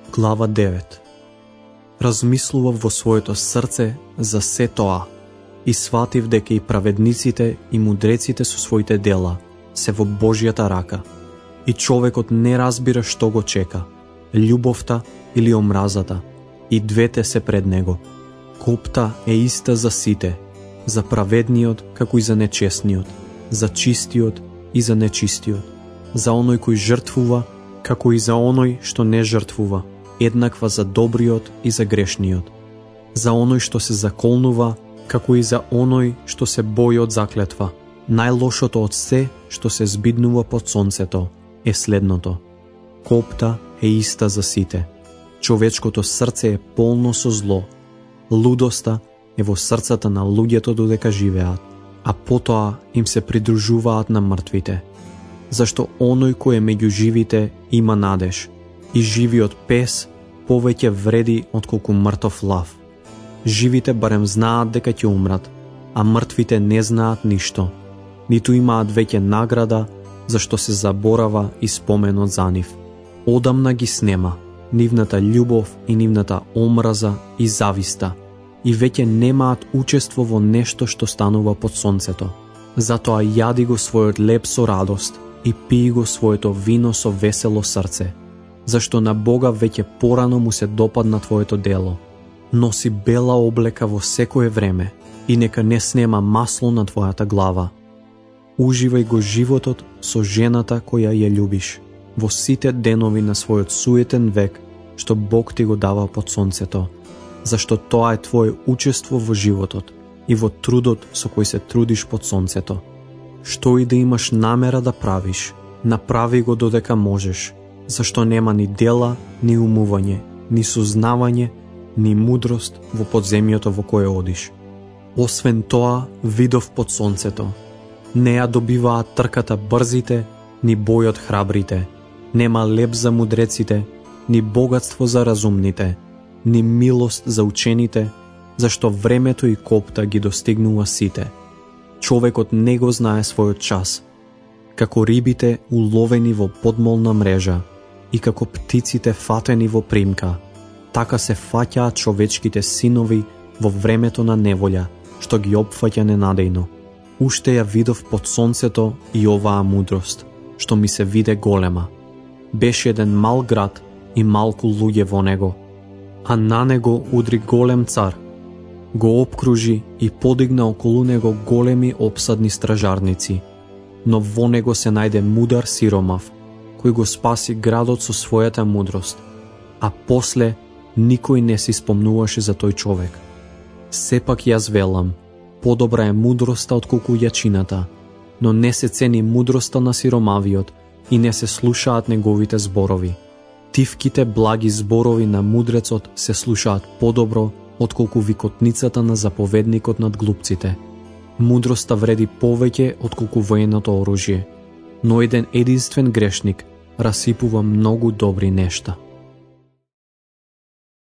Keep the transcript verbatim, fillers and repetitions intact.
Глава девет. Размислував во своето срце за се тоа и сватив дека и праведниците и мудреците со своите дела се во Божјата рака. И човекот не разбира што го чека, љубовта или омразата, и двете се пред него. Копта е иста за сите, за праведниот како и за нечестниот, за чистиот и за нечистиот, за оној кој жртвува како и за оној што не жртвува, еднаква за добриот и за грешниот, за оној што се заколнува како и за оној што се бои од заклетва. Најлошото од се што се збиднува под сонцето е следното: копта е иста за сите. Човечкото срце е полно со зло. Лудоста е во срцата на луѓето додека живеат, а потоа им се придружуваат на мртвите. Зашто оној кој е меѓу живите има надеж, и живиот пес повеќе вреди отколку мртов лав. Живите барем знаат дека ќе умрат, а мртвите не знаат ништо, ниту имаат веќе награда, зашто се заборава и споменот за нив. Одамна ги снема нивната љубов и нивната омраза и зависта, и веќе немаат учество во нешто што станува под сонцето. Затоа јади го својот леб со радост и пии го своето вино со весело срце, зашто на Бога веќе порано му се допадна твоето дело. Носи бела облека во секое време и нека не снема масло на твојата глава. Уживај го животот со жената која ја љубиш во сите денови на својот суетен век што Бог ти го дава под сонцето, зашто тоа е твое учество во животот и во трудот со кој се трудиш под сонцето. Што и да имаш намера да правиш, направи го додека можеш, зашто нема ни дела, ни умување, ни сознавање, ни мудрост во подземјото во кое одиш. Освен тоа, видов под сонцето. Не ја добиваат трката брзите, ни бојот храбрите. Нема леп за мудреците, ни богатство за разумните, ни милост за учените, зашто времето и копта ги достигнува сите. Човекот не го знае својот час, како рибите уловени во подмолна мрежа и како птиците фатени во примка, така се фаќаат човечките синови во времето на неволја, што ги опфаќа ненадејно. Уште ја видов под сонцето и оваа мудрост, што ми се виде голема. Беше еден мал град и малку луѓе во него, а на него удри голем цар. Го опкружи и подигна околу него големи опсадни стражарници, но во него се најде мудар сиромав, кој го спаси градот со својата мудрост, а после никој не си спомнуваше за тој човек. Сепак јас велам, подобра е мудроста отколку јачината, но не се цени мудроста на сиромавиот и не се слушаат неговите зборови. Тивките благи зборови на мудрецот се слушаат подобро отколку викотницата на заповедникот над глупците. Мудроста вреди повеќе отколку военото оружје, но еден единствен грешник расипува многу добри нешта.